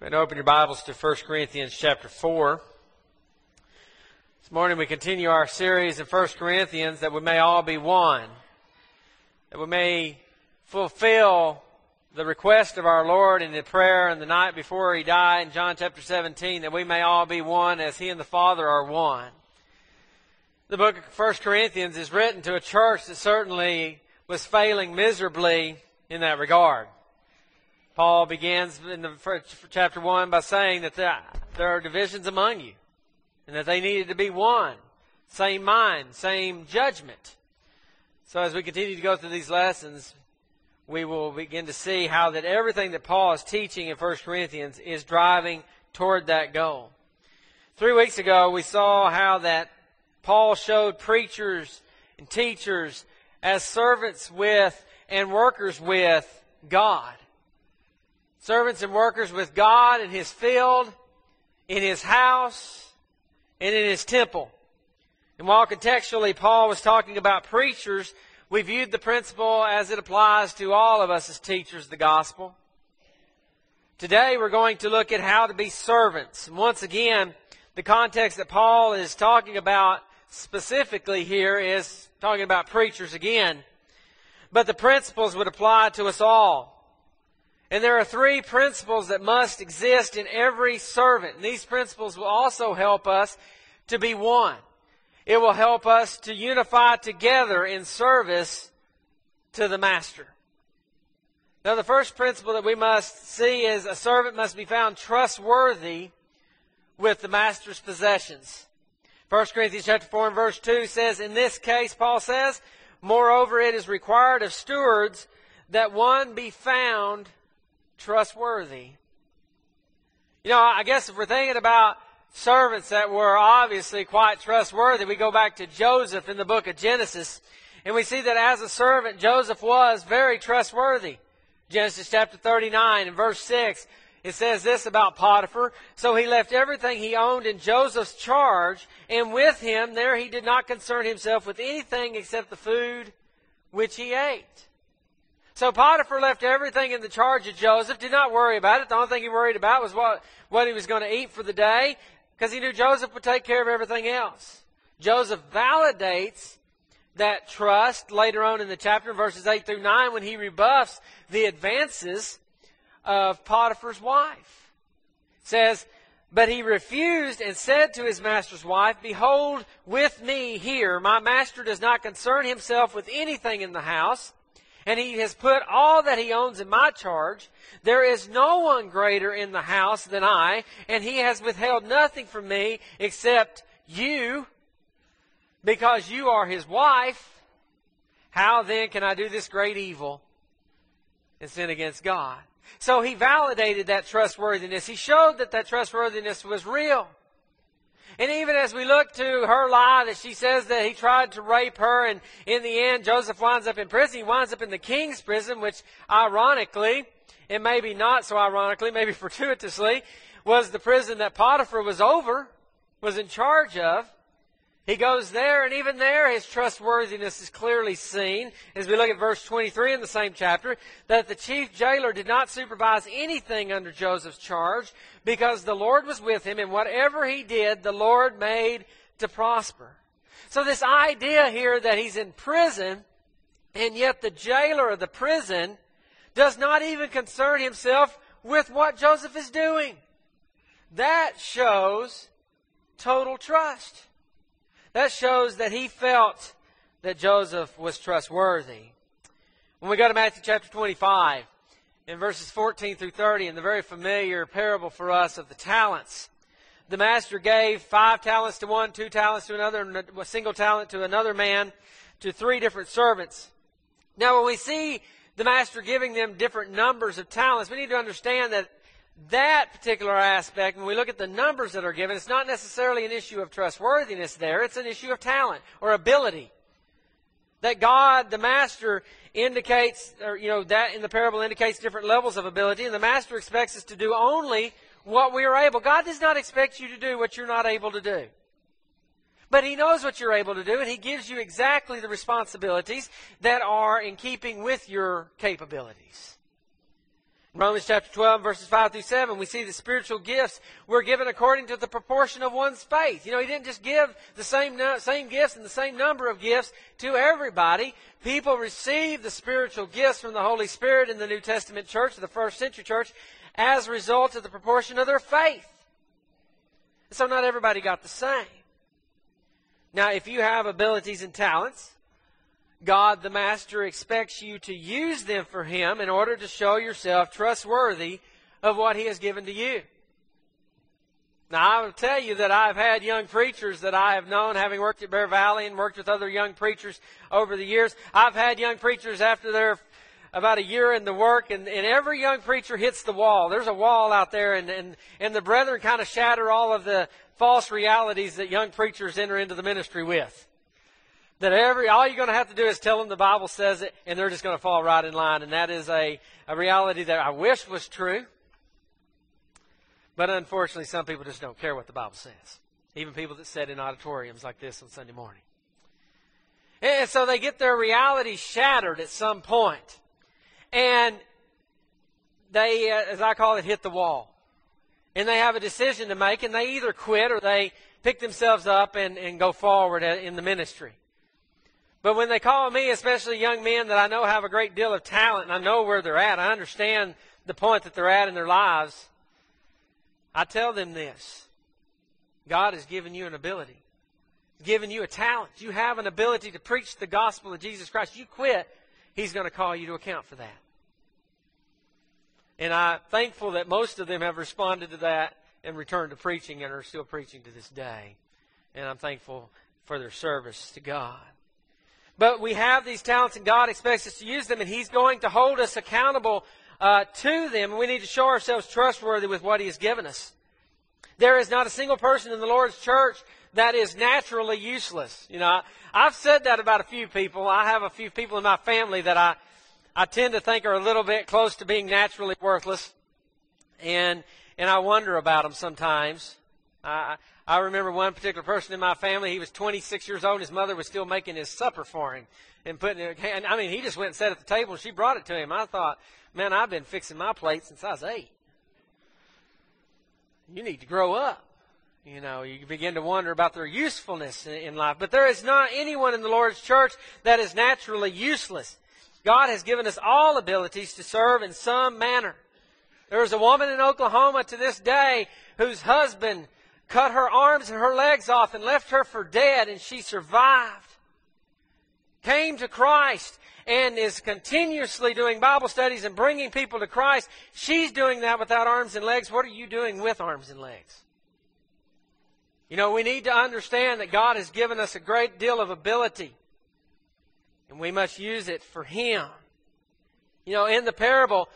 And open your Bibles to 1 Corinthians chapter 4. This morning we continue our series in 1 Corinthians that we may all be one. That we may fulfill the request of our Lord in the prayer in the night before He died in John chapter 17, that we may all be one as He and the Father are one. The book of 1 Corinthians is written to a church that certainly was failing miserably in that regard. Paul begins in the first, chapter 1 by saying that there are divisions among you and that they needed to be one, same mind, same judgment. So as we continue to go through these lessons, we will begin to see how that everything that Paul is teaching in 1 Corinthians is driving toward that goal. 3 weeks ago, we saw how that Paul showed preachers and teachers as servants with and workers with God. Servants and workers with God in His field, in His house, and in His temple. And while contextually Paul was talking about preachers, we viewed the principle as it applies to all of us as teachers of the gospel. Today we're going to look at how to be servants. And once again, the context that Paul is talking about specifically here is talking about preachers again. But the principles would apply to us all. And there are 3 principles that must exist in every servant. And these principles will also help us to be one. It will help us to unify together in service to the Master. Now, the first principle that we must see is a servant must be found trustworthy with the Master's possessions. 1 Corinthians chapter 4 and verse 2 says, in this case, Paul says, moreover, it is required of stewards that one be found trustworthy. You know, I guess if we're thinking about servants that were obviously quite trustworthy, we go back to Joseph in the book of Genesis, and we see that as a servant, Joseph was very trustworthy. Genesis chapter 39 and verse 6, it says this about Potiphar. So he left everything he owned in Joseph's charge, and with him there he did not concern himself with anything except the food which he ate. So Potiphar left everything in the charge of Joseph, did not worry about it. The only thing he worried about was what he was going to eat for the day, because he knew Joseph would take care of everything else. Joseph validates that trust later on in the chapter, verses 8 through 9, when he rebuffs the advances of Potiphar's wife. It says, but he refused and said to his master's wife, behold, with me here, my master does not concern himself with anything in the house, and he has put all that he owns in my charge. There is no one greater in the house than I, and he has withheld nothing from me except you, because you are his wife. How then can I do this great evil and sin against God? So he validated that trustworthiness. He showed that that trustworthiness was real. And even as we look to her lie that she says that he tried to rape her, and in the end Joseph winds up in prison. He winds up in the king's prison, which ironically, and maybe not so ironically, maybe fortuitously, was the prison that Potiphar was in charge of. He goes there, and even there his trustworthiness is clearly seen. As we look at verse 23 in the same chapter, that the chief jailer did not supervise anything under Joseph's charge, because the Lord was with him, and whatever he did, the Lord made to prosper. So this idea here that he's in prison, and yet the jailer of the prison does not even concern himself with what Joseph is doing. That shows total trust. That shows that he felt that Joseph was trustworthy. When we go to Matthew chapter 25, in verses 14 through 30, in the very familiar parable for us of the talents, the master gave 5 talents to one, 2 talents to another, and a single talent to another man, to 3 different servants. Now, when we see the master giving them different numbers of talents, we need to understand that particular aspect, when we look at the numbers that are given, it's not necessarily an issue of trustworthiness there. It's an issue of talent or ability. That God, the master, indicates, or that in the parable indicates different levels of ability, and the master expects us to do only what we are able. God does not expect you to do what you're not able to do. But He knows what you're able to do, and He gives you exactly the responsibilities that are in keeping with your capabilities. Romans chapter 12, verses 5 through 7, we see the spiritual gifts were given according to the proportion of one's faith. You know, He didn't just give the same gifts and the same number of gifts to everybody. People received the spiritual gifts from the Holy Spirit in the New Testament church, the first century church, as a result of the proportion of their faith. So not everybody got the same. Now, if you have abilities and talents, God the Master expects you to use them for Him in order to show yourself trustworthy of what He has given to you. Now, I will tell you that I've had young preachers that I have known, having worked at Bear Valley and worked with other young preachers over the years. I've had young preachers after they're about a year in the work, and every young preacher hits the wall. There's a wall out there, and the brethren kind of shatter all of the false realities that young preachers enter into the ministry with. That all you're going to have to do is tell them the Bible says it, and they're just going to fall right in line. And that is a reality that I wish was true. But unfortunately, some people just don't care what the Bible says. Even people that sit in auditoriums like this on Sunday morning. And so they get their reality shattered at some point. And they, as I call it, hit the wall. And they have a decision to make, and they either quit or they pick themselves up and go forward in the ministry. But when they call me, especially young men that I know have a great deal of talent, and I know where they're at, I understand the point that they're at in their lives, I tell them this: God has given you an ability. He's given you a talent. You have an ability to preach the gospel of Jesus Christ. You quit, He's going to call you to account for that. And I'm thankful that most of them have responded to that and returned to preaching and are still preaching to this day. And I'm thankful for their service to God. But we have these talents, and God expects us to use them, and He's going to hold us accountable to them. And we need to show ourselves trustworthy with what He has given us. There is not a single person in the Lord's church that is naturally useless. You know, I've said that about a few people. I have a few people in my family that I tend to think are a little bit close to being naturally worthless. And I wonder about them sometimes. I remember one particular person in my family. He was 26 years old. His mother was still making his supper for him and putting it. And I mean, he just went and sat at the table, and she brought it to him. I thought, man, I've been fixing my plate since I was 8. You need to grow up. You know, you begin to wonder about their usefulness in life. But there is not anyone in the Lord's church that is naturally useless. God has given us all abilities to serve in some manner. There is a woman in Oklahoma to this day whose husband cut her arms and her legs off and left her for dead, and she survived. Came to Christ and is continuously doing Bible studies and bringing people to Christ. She's doing that without arms and legs. What are you doing with arms and legs? You know, we need to understand that God has given us a great deal of ability, and we must use it for Him. You know, in the parable,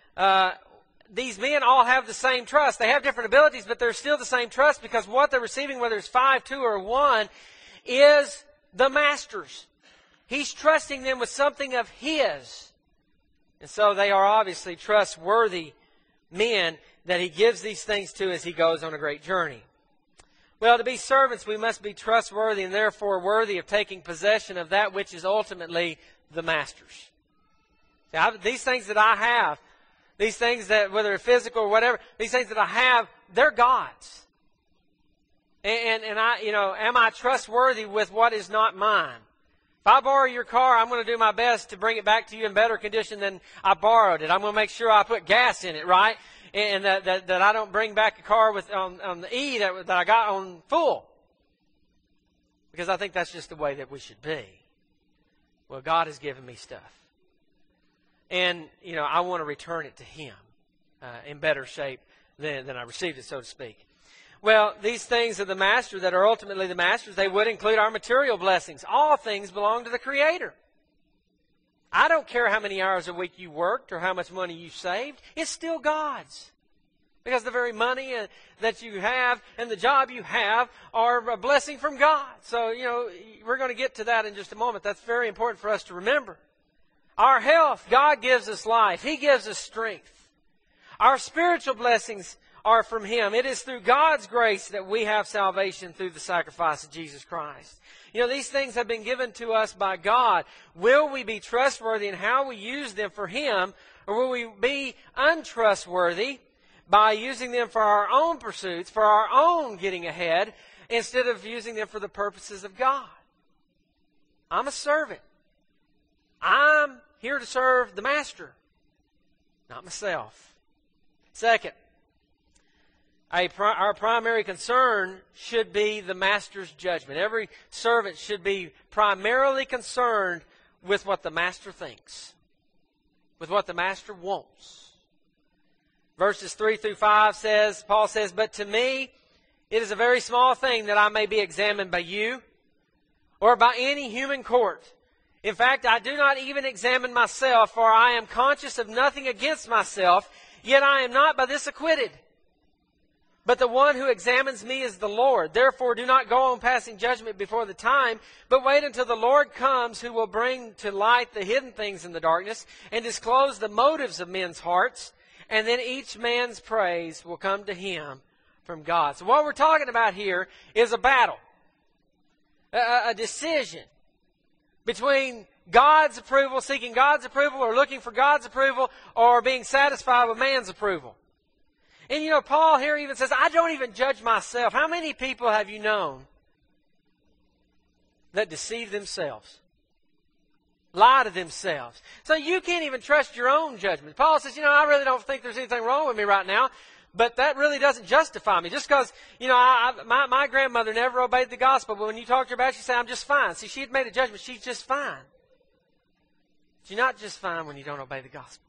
these men all have the same trust. They have different abilities, but they're still the same trust, because what they're receiving, whether it's 5, 2, or 1, is the Master's. He's trusting them with something of His. And so they are obviously trustworthy men that He gives these things to as He goes on a great journey. Well, to be servants, we must be trustworthy and therefore worthy of taking possession of that which is ultimately the Master's. Now, these things that I have, these things that, whether they're physical or whatever, these things that I have, they're God's. And I, you know, am I trustworthy with what is not mine? If I borrow your car, I'm going to do my best to bring it back to you in better condition than I borrowed it. I'm going to make sure I put gas in it, right? And that I don't bring back a car with on the E that I got on full. Because I think that's just the way that we should be. Well, God has given me stuff. And, you know, I want to return it to Him in better shape than I received it, so to speak. Well, these things of the Master that are ultimately the Master's, they would include our material blessings. All things belong to the Creator. I don't care how many hours a week you worked or how much money you saved. It's still God's. Because the very money that you have and the job you have are a blessing from God. So, you know, we're going to get to that in just a moment. That's very important for us to remember. Our health, God gives us life. He gives us strength. Our spiritual blessings are from Him. It is through God's grace that we have salvation through the sacrifice of Jesus Christ. You know, these things have been given to us by God. Will we be trustworthy in how we use them for Him, Or will we be untrustworthy by using them for our own pursuits, for our own getting ahead, instead of using them for the purposes of God? I'm a servant. I'm here to serve the master, not myself. Second, our primary concern should be the master's judgment. Every servant should be primarily concerned with what the master thinks, with what the master wants. Verses 3 through 5 says, Paul says, "But to me it is a very small thing that I may be examined by you or by any human court. In fact, I do not even examine myself, for I am conscious of nothing against myself, yet I am not by this acquitted. But the one who examines me is the Lord. Therefore, do not go on passing judgment before the time, but wait until the Lord comes, who will bring to light the hidden things in the darkness and disclose the motives of men's hearts. And then each man's praise will come to him from God." So what we're talking about here is a battle, a decision between God's approval, seeking God's approval, or looking for God's approval, or being satisfied with man's approval. And you know, Paul here even says, I don't even judge myself. How many people have you known that deceive themselves? Lie to themselves. So you can't even trust your own judgment. Paul says, I really don't think there's anything wrong with me right now, but that really doesn't justify me. Just because, my grandmother never obeyed the gospel, but when you talk to her about it, she said, I'm just fine. See, she had made a judgment. She's just fine. But you're not just fine when you don't obey the gospel.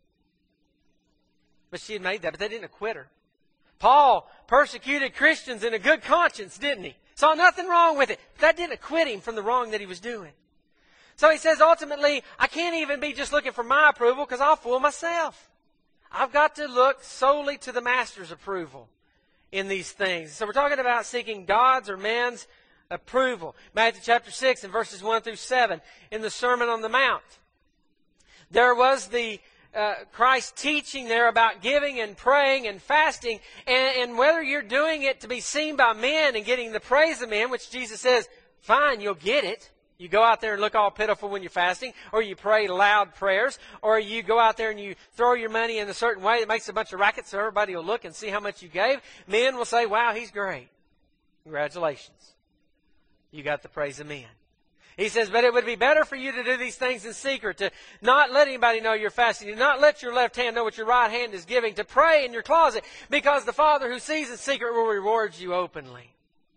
But she had made that, but they didn't acquit her. Paul persecuted Christians in a good conscience, didn't he? Saw nothing wrong with it. But that didn't acquit him from the wrong that he was doing. So he says, ultimately, I can't even be just looking for my approval because I'll fool myself. I've got to look solely to the master's approval in these things. So we're talking about seeking God's or man's approval. Matthew chapter 6 and verses 1 through 7 in the Sermon on the Mount. There was the Christ teaching there about giving and praying and fasting, and whether you're doing it to be seen by men and getting the praise of men, which Jesus says, fine, you'll get it. You go out there and look all pitiful when you're fasting, or you pray loud prayers, or you go out there and you throw your money in a certain way that makes a bunch of racket so everybody will look and see how much you gave. Men will say, wow, he's great. Congratulations. You got the praise of men. He says, but it would be better for you to do these things in secret, to not let anybody know you're fasting, to not let your left hand know what your right hand is giving, to pray in your closet, because the Father who sees in secret will reward you openly.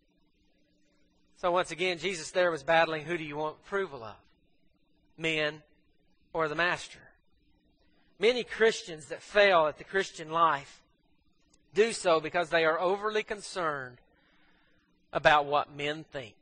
So once again, Jesus there was battling, who do you want approval of? Men or the Master? Many Christians that fail at the Christian life do so because they are overly concerned about what men think.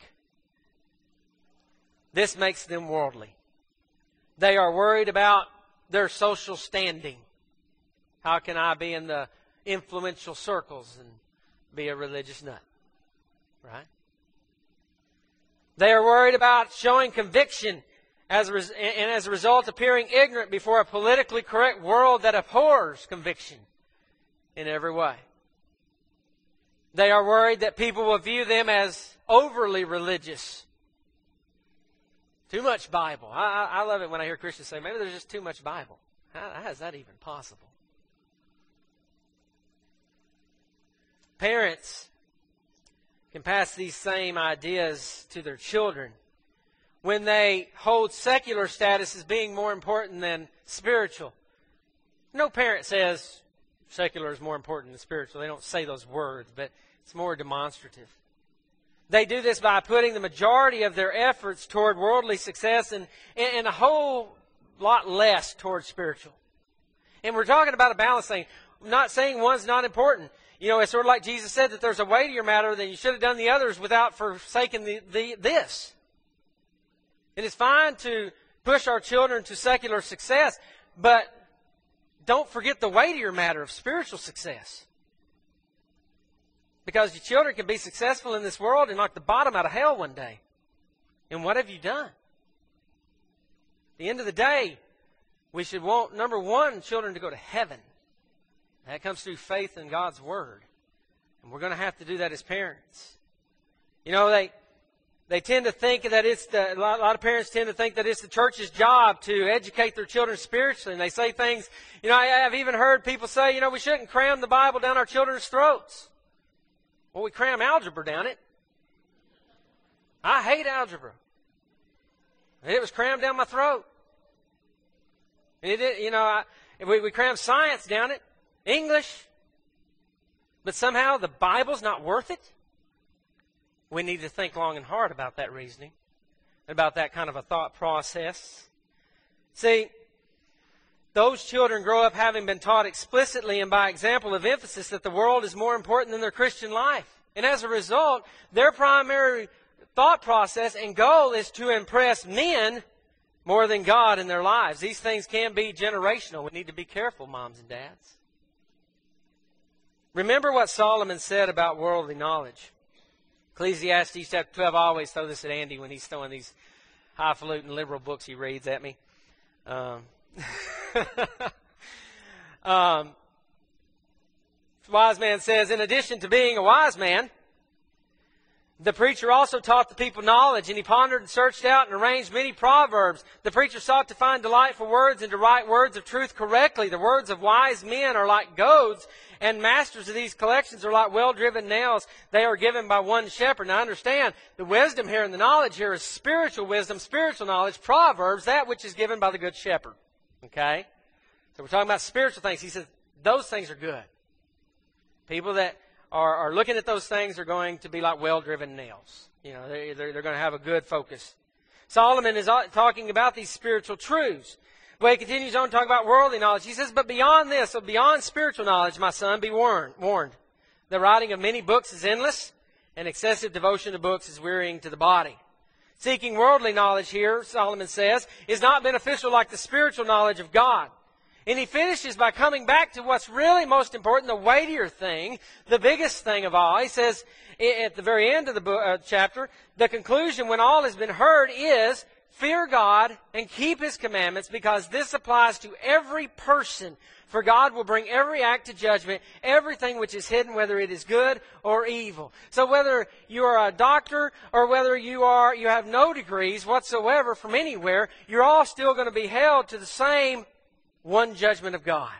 This makes them worldly. They are worried about their social standing. How can I be in the influential circles and be a religious nut? Right? They are worried about showing conviction and as a result appearing ignorant before a politically correct world that abhors conviction in every way. They are worried that people will view them as overly religious. Too much Bible. I love it when I hear Christians say, maybe there's just too much Bible. How is that even possible? Parents can pass these same ideas to their children when they hold secular status as being more important than spiritual. No parent says secular is more important than spiritual. They don't say those words, but it's more demonstrative. They do this by putting the majority of their efforts toward worldly success and a whole lot less toward spiritual. And we're talking about a balance thing. I'm not saying one's not important. It's sort of like Jesus said that there's a weightier matter than you should have done the others without forsaking this. And it's fine to push our children to secular success, but don't forget the weightier matter of spiritual success. Because your children can be successful in this world and knock the bottom out of hell one day. And what have you done? At the end of the day, we should want, number one, children to go to heaven. That comes through faith in God's Word. And we're going to have to do that as parents. They tend to think that a lot of parents tend to think that it's the church's job to educate their children spiritually. And they say things, I've even heard people say, we shouldn't cram the Bible down our children's throats. Well, we cram algebra down it. I hate algebra. It was crammed down my throat. We cram science down it, English. But somehow the Bible's not worth it. We need to think long and hard about that reasoning, about that kind of a thought process. See, those children grow up having been taught explicitly and by example of emphasis that the world is more important than their Christian life. And as a result, their primary thought process and goal is to impress men more than God in their lives. These things can be generational. We need to be careful, moms and dads. Remember what Solomon said about worldly knowledge. Ecclesiastes chapter 12, I always throw this at Andy when he's throwing these highfalutin liberal books he reads at me. Wise man says, in addition to being a wise man, the preacher also taught the people knowledge, and he pondered and searched out and arranged many proverbs. The preacher sought to find delightful words and to write words of truth correctly. The words of wise men are like goads, and masters of these collections are like well-driven nails. They are given by one shepherd. Now understand, the wisdom here and the knowledge here is spiritual wisdom, spiritual knowledge, proverbs, that which is given by the good shepherd. Okay? So we're talking about spiritual things. He says those things are good. People that are looking at those things are going to be like well-driven nails. They're going to have a good focus. Solomon is talking about these spiritual truths. But he continues on to talk about worldly knowledge. He says, but beyond this, so beyond spiritual knowledge, my son, be warned. The writing of many books is endless, and excessive devotion to books is wearying to the body. Seeking worldly knowledge here, Solomon says, is not beneficial like the spiritual knowledge of God. And he finishes by coming back to what's really most important, the weightier thing, the biggest thing of all. He says at the very end of the chapter, the conclusion when all has been heard is, fear God and keep His commandments, because this applies to every person. For God will bring every act to judgment, everything which is hidden, whether it is good or evil. So whether you are a doctor or whether you have no degrees whatsoever from anywhere, you're all still going to be held to the same one judgment of God.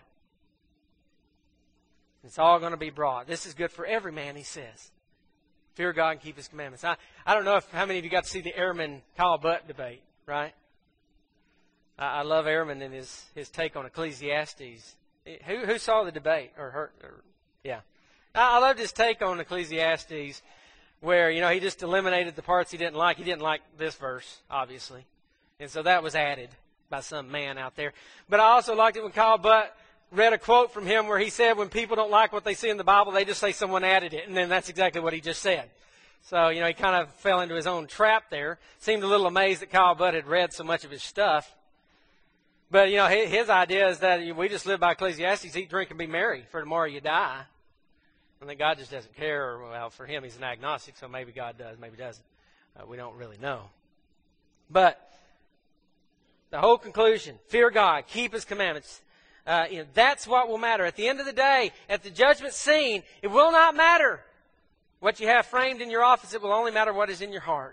It's all going to be brought. This is good for every man, he says. Fear God and keep His commandments. I don't know how many of you got to see the Ehrman Kyle Butt debate, right? I love Ehrman and his take on Ecclesiastes. Who saw the debate? Yeah. I loved his take on Ecclesiastes where, he just eliminated the parts he didn't like. He didn't like this verse, obviously. And so that was added by some man out there. But I also liked it when Kyle Butt read a quote from him where he said, when people don't like what they see in the Bible, they just say someone added it. And then that's exactly what he just said. So, he kind of fell into his own trap there. Seemed a little amazed that Kyle Butt had read so much of his stuff. But, his idea is that we just live by Ecclesiastes, eat, drink, and be merry, for tomorrow you die. And that God just doesn't care. Well, for him, he's an agnostic, so maybe God does, maybe doesn't. We don't really know. But the whole conclusion, fear God, keep His commandments. That's what will matter. At the end of the day, at the judgment scene, it will not matter what you have framed in your office. It will only matter what is in your heart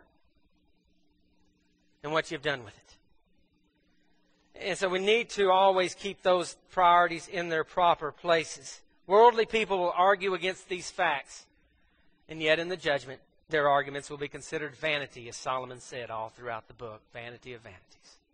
and what you've done with it. And so we need to always keep those priorities in their proper places. Worldly people will argue against these facts, and yet in the judgment, their arguments will be considered vanity, as Solomon said all throughout the book, vanity of vanities.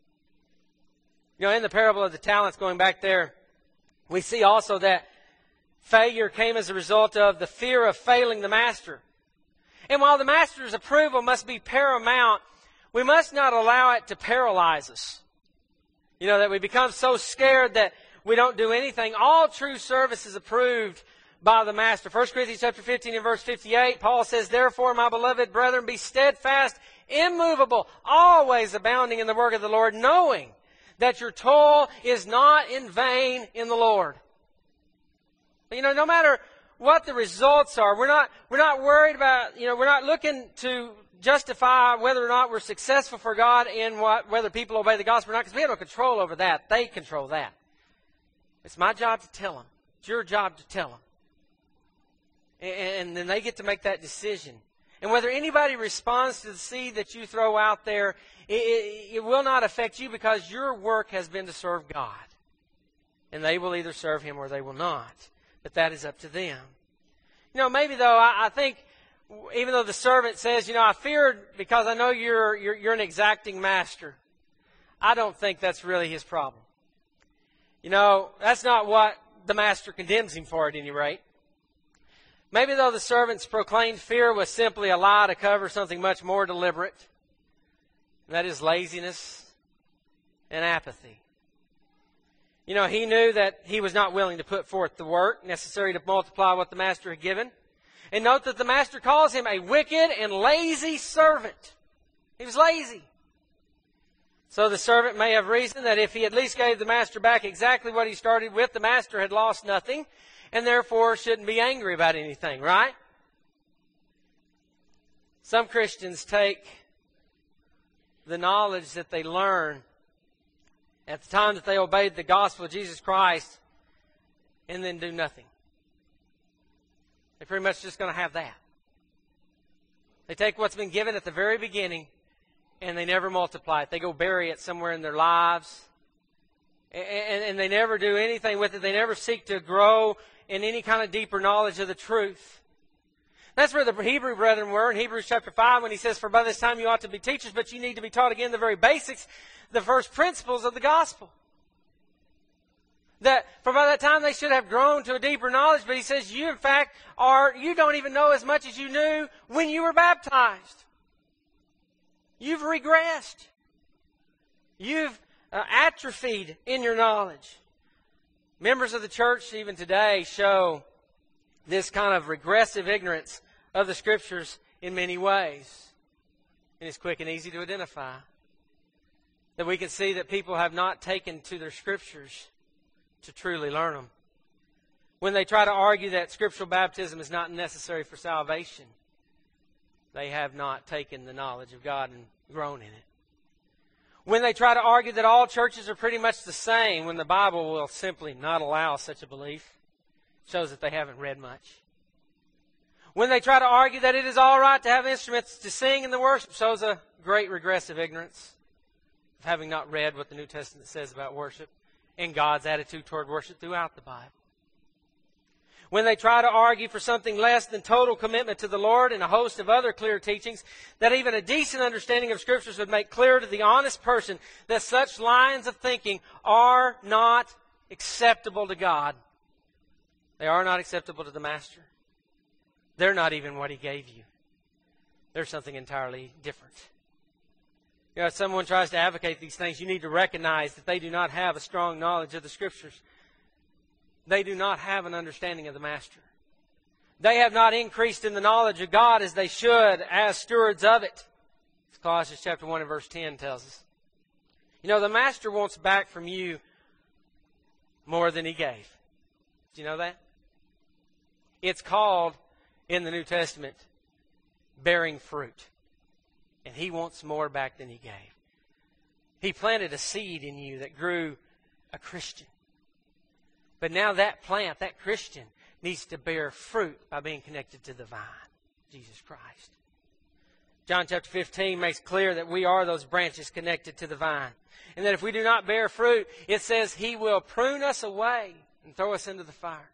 In the parable of the talents, going back there, we see also that failure came as a result of the fear of failing the master. And while the master's approval must be paramount, we must not allow it to paralyze us. That we become so scared that we don't do anything. All true service is approved by the master. 1 Corinthians chapter 15 and verse 58, Paul says, therefore, my beloved brethren, be steadfast, immovable, always abounding in the work of the Lord, knowing that your toil is not in vain in the Lord. No matter what the results are, we're not worried about, we're not looking to justify whether or not we're successful for God in whether people obey the gospel or not, because we have no control over that. They control that. It's my job to tell them. It's your job to tell them. And then they get to make that decision. And whether anybody responds to the seed that you throw out there, it will not affect you because your work has been to serve God. And they will either serve Him or they will not. But that is up to them. Maybe though, I think, even though the servant says, I feared because I know you're an exacting master. I don't think that's really his problem. That's not what the master condemns him for at any rate. Maybe though the servant's proclaimed fear was simply a lie to cover something much more deliberate. And that is laziness and apathy. He knew that he was not willing to put forth the work necessary to multiply what the master had given. And note that the master calls him a wicked and lazy servant. He was lazy. So the servant may have reasoned that if he at least gave the master back exactly what he started with, the master had lost nothing, and therefore shouldn't be angry about anything, right? Some Christians take the knowledge that they learn at the time that they obeyed the gospel of Jesus Christ and then do nothing. They're pretty much just going to have that. They take what's been given at the very beginning and they never multiply it. They go bury it somewhere in their lives. And they never do anything with it. They never seek to grow in any kind of deeper knowledge of the truth. That's where the Hebrew brethren were in Hebrews chapter 5 when he says, for by this time you ought to be teachers, but you need to be taught again the very basics, the first principles of the gospel. For by that time they should have grown to a deeper knowledge, but he says you in fact you don't even know as much as you knew when you were baptized. You've regressed. You've atrophied in your knowledge. Members of the church even today show this kind of regressive ignorance of the Scriptures in many ways. And it's quick and easy to identify. That we can see that people have not taken to their Scriptures to truly learn them. When they try to argue that scriptural baptism is not necessary for salvation, they have not taken the knowledge of God and grown in it. When they try to argue that all churches are pretty much the same, when the Bible will simply not allow such a belief, shows that they haven't read much. When they try to argue that it is all right to have instruments to sing in the worship, shows a great regressive ignorance of having not read what the New Testament says about worship and God's attitude toward worship throughout the Bible. When they try to argue for something less than total commitment to the Lord and a host of other clear teachings, that even a decent understanding of Scriptures would make clear to the honest person that such lines of thinking are not acceptable to God. They are not acceptable to the Master. They're not even what He gave you. They're something entirely different. If someone tries to advocate these things, you need to recognize that they do not have a strong knowledge of the Scriptures. They do not have an understanding of the Master. They have not increased in the knowledge of God as they should as stewards of it. As Colossians chapter 1 and verse 10 tells us. The Master wants back from you more than He gave. Do you know that? It's called, in the New Testament, bearing fruit. And He wants more back than He gave. He planted a seed in you that grew a Christian. But now that plant, that Christian, needs to bear fruit by being connected to the vine, Jesus Christ. John chapter 15 makes clear that we are those branches connected to the vine. And that if we do not bear fruit, it says He will prune us away and throw us into the fire.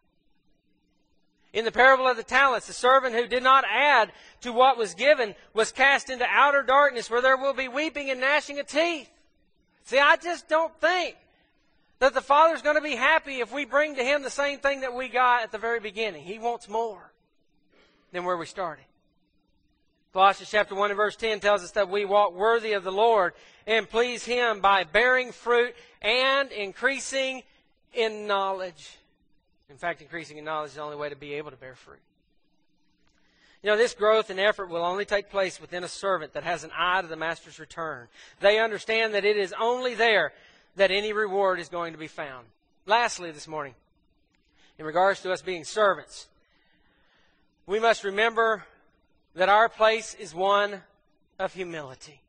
In the parable of the talents, the servant who did not add to what was given was cast into outer darkness where there will be weeping and gnashing of teeth. See, I just don't think that the Father's going to be happy if we bring to Him the same thing that we got at the very beginning. He wants more than where we started. Colossians chapter 1 and verse 10 tells us that we walk worthy of the Lord and please Him by bearing fruit and increasing in knowledge. In fact, increasing in knowledge is the only way to be able to bear fruit. This growth and effort will only take place within a servant that has an eye to the Master's return. They understand that it is only there that any reward is going to be found. Lastly, this morning, in regards to us being servants, we must remember that our place is one of humility.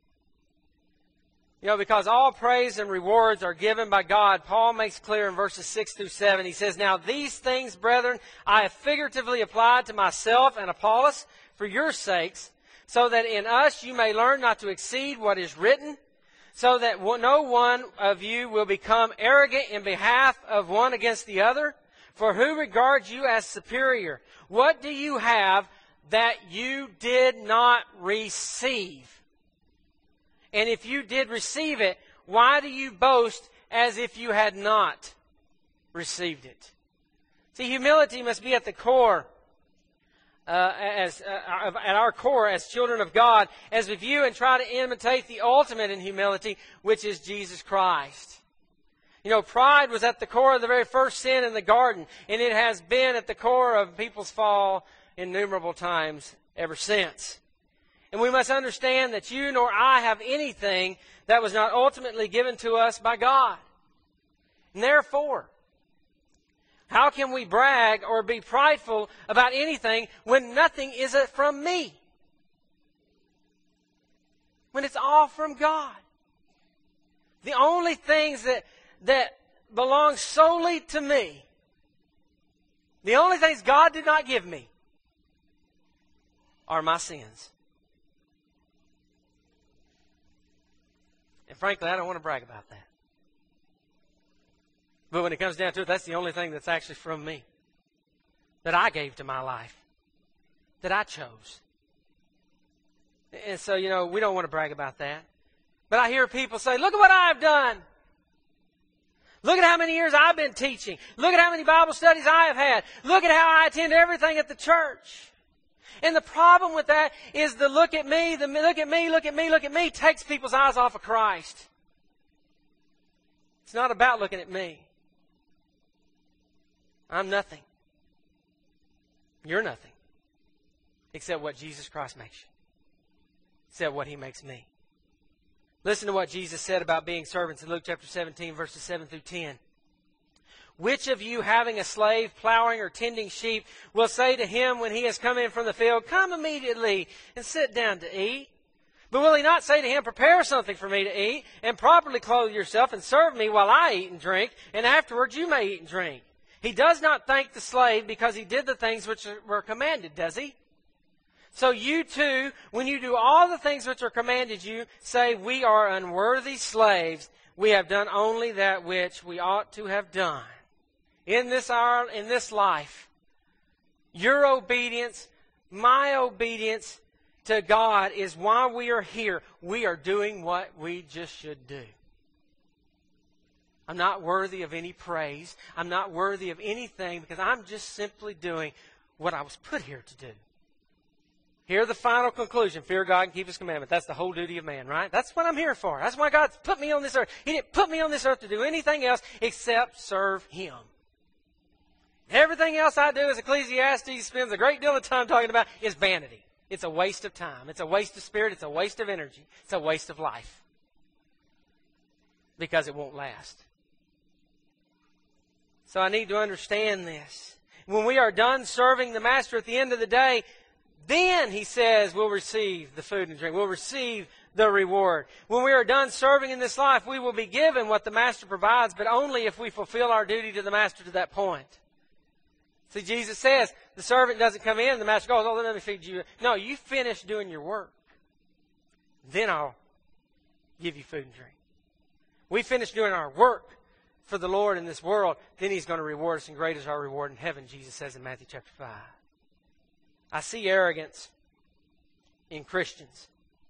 Because all praise and rewards are given by God, Paul makes clear in verses 6 through 7. He says, now these things, brethren, I have figuratively applied to myself and Apollos for your sakes, so that in us you may learn not to exceed what is written, so that no one of you will become arrogant in behalf of one against the other. For who regards you as superior? What do you have that you did not receive? And if you did receive it, why do you boast as if you had not received it? See, humility must be at the core, at our core as children of God, as we view and try to imitate the ultimate in humility, which is Jesus Christ. You know, pride was at the core of the very first sin in the garden, and it has been at the core of people's fall innumerable times ever since. And we must understand that you nor I have anything that was not ultimately given to us by God. And therefore, how can we brag or be prideful about anything when nothing is from me? When it's all from God. The only things that belong solely to me, the only things God did not give me, are my sins. And frankly, I don't want to brag about that. But when it comes down to it, that's the only thing that's actually from me, that I gave to my life, that I chose. And so, you know, we don't want to brag about that. But I hear people say, look at what I've done. Look at how many years I've been teaching. Look at how many Bible studies I have had. Look at how I attend everything at the church. And the problem with that is the look at me, the look at me, look at me, look at me takes people's eyes off of Christ. It's not about looking at me. I'm nothing. You're nothing. Except what Jesus Christ makes you. Except what He makes me. Listen to what Jesus said about being servants in Luke chapter 17, verses 7 through 10. Which of you, having a slave plowing or tending sheep, will say to him when he has come in from the field, come immediately and sit down to eat? But will he not say to him, prepare something for me to eat, and properly clothe yourself, and serve me while I eat and drink, and afterwards you may eat and drink? He does not thank the slave because he did the things which were commanded, does he? So you too, when you do all the things which are commanded you, say, we are unworthy slaves. We have done only that which we ought to have done. In this hour, in this life, your obedience, my obedience to God is why we are here. We are doing what we just should do. I'm not worthy of any praise. I'm not worthy of anything because I'm just simply doing what I was put here to do. Here's the final conclusion. Fear God and keep His commandment. That's the whole duty of man, right? That's what I'm here for. That's why God put me on this earth. He didn't put me on this earth to do anything else except serve Him. Everything else I do, as Ecclesiastes spends a great deal of time talking about, is vanity. It's a waste of time. It's a waste of spirit. It's a waste of energy. It's a waste of life. Because it won't last. So I need to understand this. When we are done serving the Master at the end of the day, then, He says, we'll receive the food and drink. We'll receive the reward. When we are done serving in this life, we will be given what the Master provides, but only if we fulfill our duty to the Master to that point. See, Jesus says, the servant doesn't come in, the Master goes, oh, let me feed you. No, you finish doing your work. Then I'll give you food and drink. We finish doing our work for the Lord in this world, then He's going to reward us, and great is our reward in heaven, Jesus says in Matthew chapter 5. I see arrogance in Christians.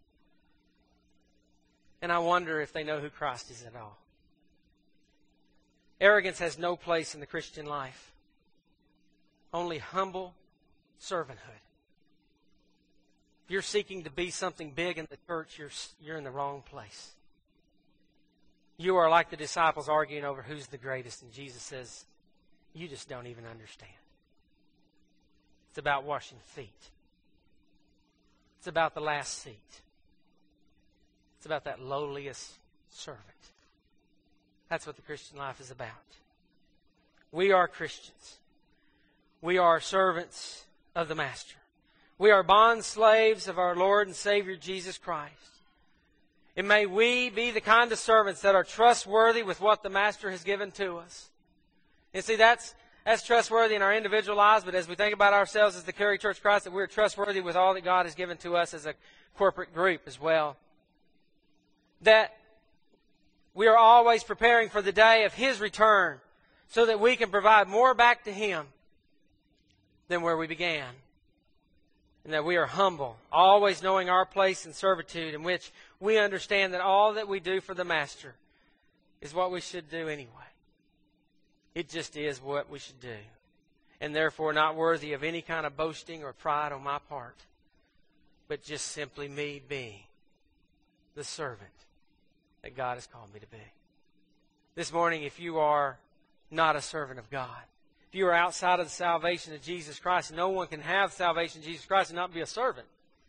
And I wonder if they know who Christ is at all. Arrogance has no place in the Christian life. Only humble servanthood. If you're seeking to be something big in the church, you're in the wrong place. You are like the disciples arguing over who's the greatest, and Jesus says, you just don't even understand. It's about washing feet. It's about the last seat. It's about that lowliest servant. That's what the Christian life is about. We are Christians. We are servants of the Master. We are bond slaves of our Lord and Savior Jesus Christ. And may we be the kind of servants that are trustworthy with what the Master has given to us. And see, that's as trustworthy in our individual lives, but as we think about ourselves as the Cary Church of Christ, that we're trustworthy with all that God has given to us as a corporate group as well. That we are always preparing for the day of His return so that we can provide more back to Him than where we began. And that we are humble, always knowing our place in servitude, in which we understand that all that we do for the Master is what we should do anyway. It just is what we should do. And therefore not worthy of any kind of boasting or pride on my part, but just simply me being the servant that God has called me to be. This morning, if you are not a servant of God, if you are outside of the salvation of Jesus Christ, and no one can have salvation in Jesus Christ and not be a servant,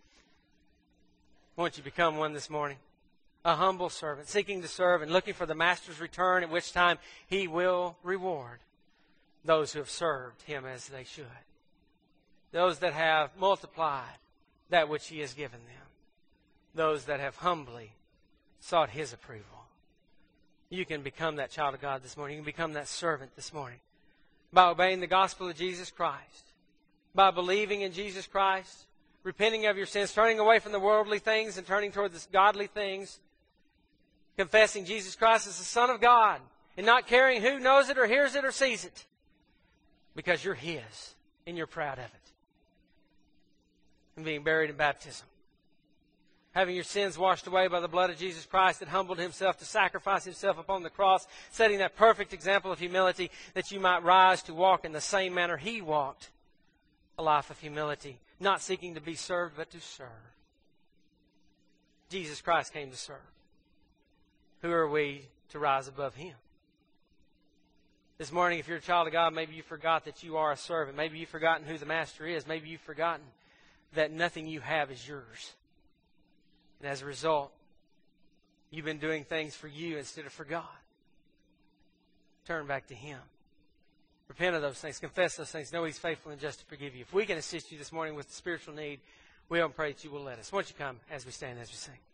won't you become one this morning? A humble servant, seeking to serve and looking for the Master's return, at which time He will reward those who have served Him as they should. Those that have multiplied that which He has given them. Those that have humbly sought His approval. You can become that child of God this morning. You can become that servant this morning by obeying the gospel of Jesus Christ, by believing in Jesus Christ, repenting of your sins, turning away from the worldly things and turning toward the godly things, confessing Jesus Christ as the Son of God, and not caring who knows it or hears it or sees it, because you're His and you're proud of it. And being buried in baptism. Having your sins washed away by the blood of Jesus Christ that humbled Himself to sacrifice Himself upon the cross, setting that perfect example of humility that you might rise to walk in the same manner He walked, a life of humility, not seeking to be served but to serve. Jesus Christ came to serve. Who are we to rise above Him? This morning, if you're a child of God, maybe you forgot that you are a servant. Maybe you've forgotten who the Master is. Maybe you've forgotten that nothing you have is yours. And as a result, you've been doing things for you instead of for God. Turn back to Him. Repent of those things. Confess those things. Know He's faithful and just to forgive you. If we can assist you this morning with the spiritual need, we hope and pray that you will let us. Won't you come as we stand, as we sing?